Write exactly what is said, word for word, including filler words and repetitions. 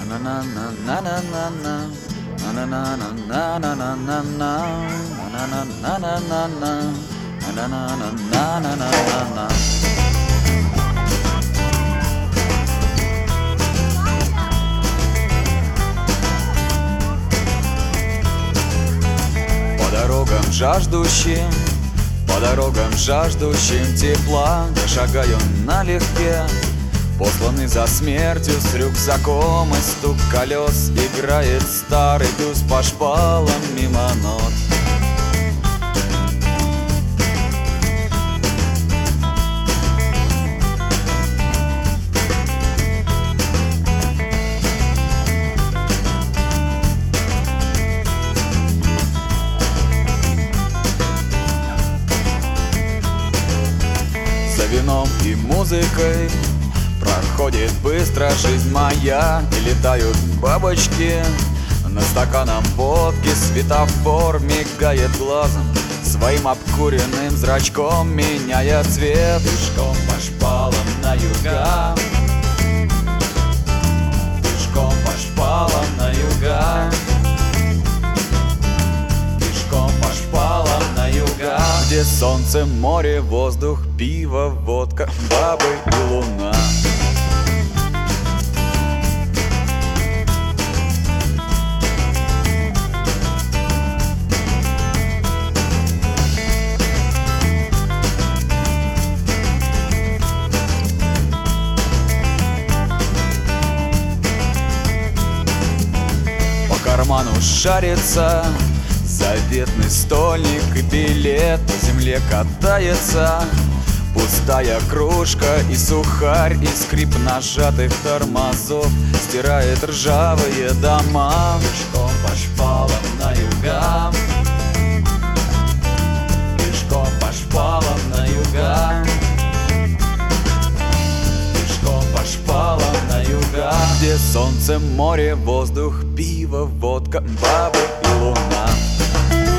По дорогам жаждущим, по дорогам жаждущим тепла я шагаю налегке, посланный за смертью с рюкзаком, и стук колес играет старый блюз по шпалам мимо нот. За вином и музыкой проходит быстро жизнь моя, и летают бабочки над стаканом водки. Светофор мигает глазом, своим обкуренным зрачком меняя цвет. Пешком по шпалам на юга, пешком по шпалам на юга, пешком по шпалам на юга, где солнце, море, воздух, пиво, водка, бабы и луна. По карману шарится заветный стольник, и билет по земле катается. Пустая кружка и сухарь, и скрип нажатых тормозов стирает ржавые дома. Пешком по шпалам на юга, пешком по шпалам на юга, пешком по шпалам на юга, где солнце, море, воздух, пиво, водка, бабы и луна.